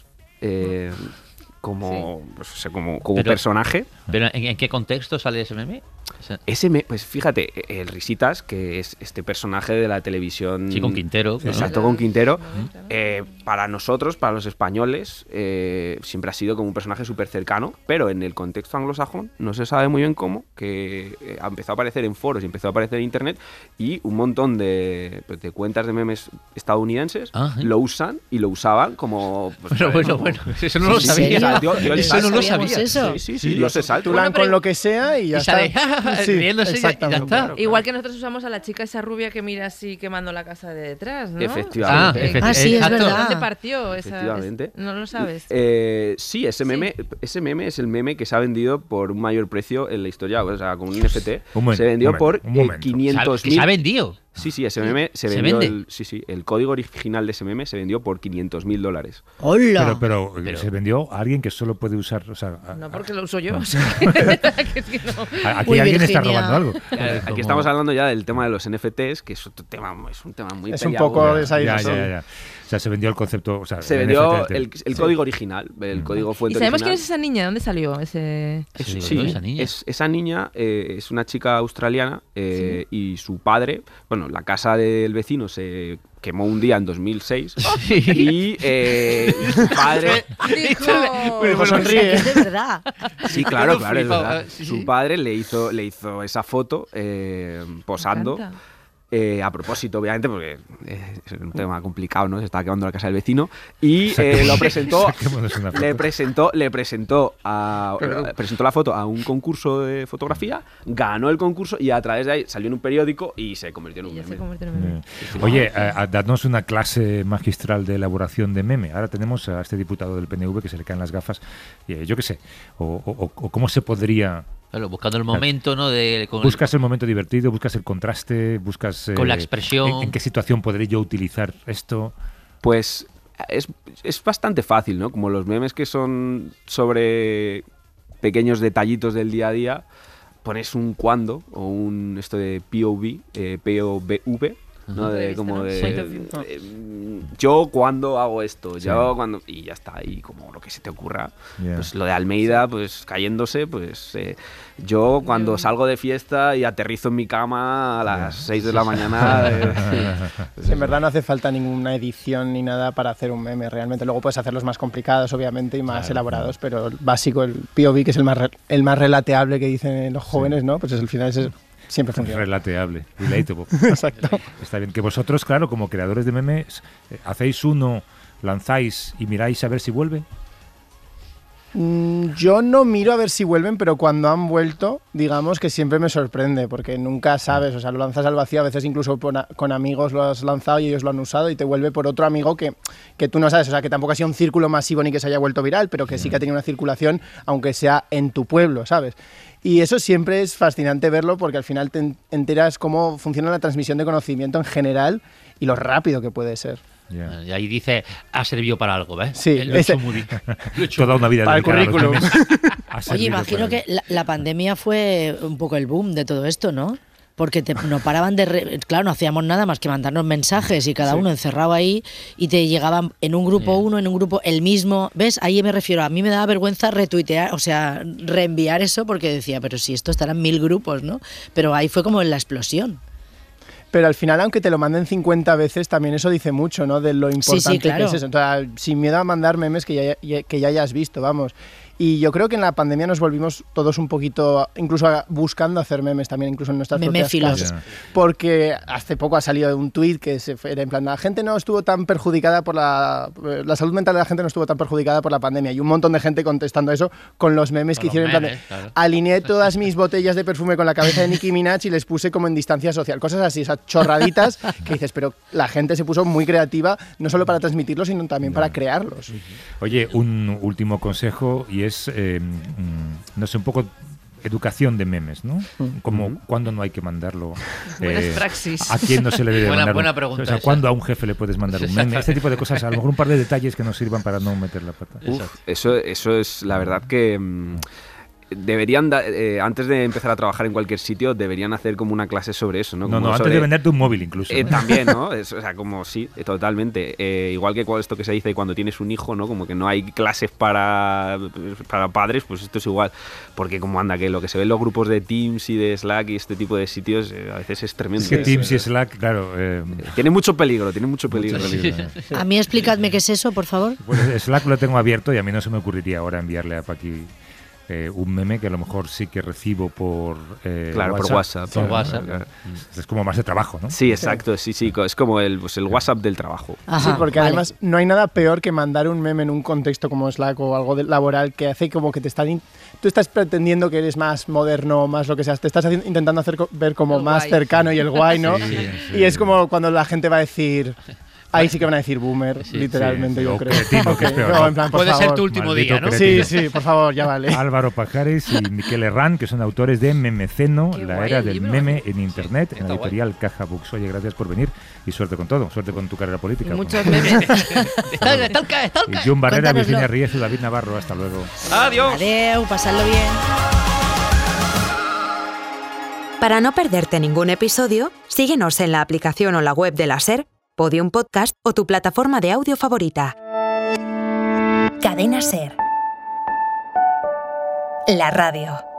Como personaje. ¿Pero en qué contexto sale ese meme? Pues fíjate, el Risitas, que es este personaje de la televisión... Sí, con Quintero. Exacto, con Quintero. Para nosotros, para los españoles, siempre ha sido como un personaje súper cercano, pero en el contexto anglosajón no se sabe muy bien cómo, que empezó a aparecer en foros y empezó a aparecer en internet, y un montón de cuentas de memes estadounidenses lo usan y lo usaban como... Bueno, eso no lo sabía. Eso no lo sabía. Sí, Dios se salta. Titulan con lo que sea y ya está. Riéndose y ya está. Claro. Igual que nosotros usamos a la chica esa rubia que mira así quemando la casa de detrás, ¿no? Efectivamente. Sí, es verdad. ¿Dónde partió esa? Efectivamente. ¿No lo sabes? Sí, ese meme es el meme que se ha vendido por un mayor precio en la historia, o sea, con un NFT. Se vendió por 500.000. ¿Se ha vendido? Sí, ese meme se vendió. El código original de ese meme se vendió por $500,000. ¡Hola! Pero se vendió a alguien que solo puede usar. No, porque lo uso yo. Aquí alguien está robando algo. Aquí estamos hablando ya del tema de los NFTs, que es un tema muy Es un poco de esa ya. O sea, se vendió el concepto. Se vendió el código original, el código fuente original. ¿Y sabemos quién es esa niña? ¿Dónde salió ese? Esa niña es una chica australiana y su padre, bueno, la casa del vecino se quemó un día en 2006 y su padre sonríe. Es de verdad. Sí, claro, es verdad. Su padre le hizo esa foto posando. A propósito, obviamente, porque es un tema complicado, ¿no? Se estaba quemando la casa del vecino y lo presentó. presentó la foto a un concurso de fotografía, ganó el concurso y a través de ahí salió en un periódico y se convirtió en un meme. Oye, dadnos una clase magistral de elaboración de meme. Ahora tenemos a este diputado del PNV que se le caen las gafas, yo qué sé, o cómo se podría... Claro, buscando el momento, ¿no? Buscas el momento divertido, buscas el contraste, buscas... con la expresión... ¿En qué situación podré yo utilizar esto? Pues es bastante fácil, ¿no? Como los memes que son sobre pequeños detallitos del día a día, pones un cuando o un esto de POV, POV, ¿no? Yo cuando hago esto, yo cuando... Y ya está, y como lo que se te ocurra. Pues lo de Almeida, pues cayéndose, pues yo cuando salgo de fiesta y aterrizo en mi cama a las 6 de la mañana... En verdad no hace falta ninguna edición ni nada para hacer un meme, realmente. Luego puedes hacerlos más complicados, obviamente, y más elaborados, pero el básico, el POV, que es el más relateable que dicen los jóvenes, ¿no? Pues al final es... Siempre funciona. Relateable, relatable. Exacto. Está bien. Que vosotros, claro, como creadores de memes, hacéis uno, lanzáis y miráis a ver si vuelve. Yo no miro a ver si vuelven, pero cuando han vuelto, digamos que siempre me sorprende, porque nunca sabes, o sea, lo lanzas al vacío, a veces incluso con amigos lo has lanzado y ellos lo han usado y te vuelve por otro amigo que tú no sabes, o sea, que tampoco ha sido un círculo masivo ni que se haya vuelto viral, pero que sí que ha tenido una circulación, aunque sea en tu pueblo, ¿sabes? Y eso siempre es fascinante verlo porque al final te enteras cómo funciona la transmisión de conocimiento en general y lo rápido que puede ser. Y ahí dice, ha servido para algo, ¿ves? Sí, lo he hecho muy bien. Toda una vida para el currículum. Oye, imagino que la pandemia fue un poco el boom de todo esto, ¿no? Porque no paraban de... Claro, no hacíamos nada más que mandarnos mensajes y cada uno encerrado ahí y te llegaban en un grupo uno, en un grupo el mismo. ¿Ves? Ahí me refiero, a mí me daba vergüenza retuitear, o sea, reenviar eso porque decía, pero si esto estará en 1000 grupos, ¿no? Pero ahí fue como en la explosión. Pero al final, aunque te lo manden 50 veces, también eso dice mucho, ¿no? De lo importante claro. que es eso. Entonces, sin miedo a mandar memes que ya hayas visto, vamos. Y yo creo que en la pandemia nos volvimos todos un poquito, incluso buscando hacer memes también, incluso en nuestras propias casas. Porque hace poco ha salido un tuit que era en plan, la gente no estuvo tan perjudicada por la salud mental de la gente no estuvo tan perjudicada por la pandemia. Y un montón de gente contestando eso con los memes que hicieron. En plan, alineé todas mis botellas de perfume con la cabeza de Nicki Minaj y les puse como en distancia social. Cosas así, esas chorraditas que dices, pero la gente se puso muy creativa, no solo para transmitirlos, sino también para crearlos. Oye, un último consejo y es, no sé, un poco educación de memes, ¿no? Como cuándo no hay que mandarlo. Buenas praxis. ¿A quién no se le debe mandar? Buena pregunta. O sea, ¿cuándo a un jefe le puedes mandar un meme? Este tipo de cosas, a lo mejor un par de detalles que nos sirvan para no meter la pata. Eso es la verdad que... deberían, antes de empezar a trabajar en cualquier sitio, deberían hacer como una clase sobre eso, ¿no? Como antes de venderte un móvil incluso. ¿no? También, ¿no? O sea, como sí, totalmente. Igual que esto que se dice cuando tienes un hijo, ¿no? Como que no hay clases para padres, pues esto es igual. Porque como anda, que lo que se ve en los grupos de Teams y de Slack y este tipo de sitios, a veces es tremendo. Es que Teams y Slack, claro... tiene mucho peligro. A mí explicadme qué es eso, por favor. Pues Slack lo tengo abierto y a mí no se me ocurriría ahora enviarle a Paqui un meme que a lo mejor sí que recibo por WhatsApp. Por WhatsApp. Es como más de trabajo, ¿no? Sí, exacto, sí, es como el WhatsApp del trabajo. Sí, porque además no hay nada peor que mandar un meme en un contexto como Slack o algo laboral que hace como que tú estás pretendiendo que eres más moderno, más lo que sea, te estás intentando hacer ver como más guay. Cercano y el guay, ¿no? Sí. Y es como cuando la gente va a decir... Ahí sí que van a decir boomer, literalmente, yo creo. Cretino, que es peor, no, en plan, puede ser tu último día, ¿no? Sí, por favor, ya vale. Álvaro Pajares y Miquel Herrán, que son autores de Memeceno, la era del meme en Internet, en la editorial Caja Books. Oye, gracias por venir y suerte con todo, suerte con tu carrera política. Y muchos memes. Y Jun Barrera, Virginia Ríez y David Navarro. Hasta luego. Adiós. Adeu, pasadlo bien. Para no perderte ningún episodio, síguenos en la aplicación o la web de la SER, Podium Podcast o tu plataforma de audio favorita. Cadena SER. La radio.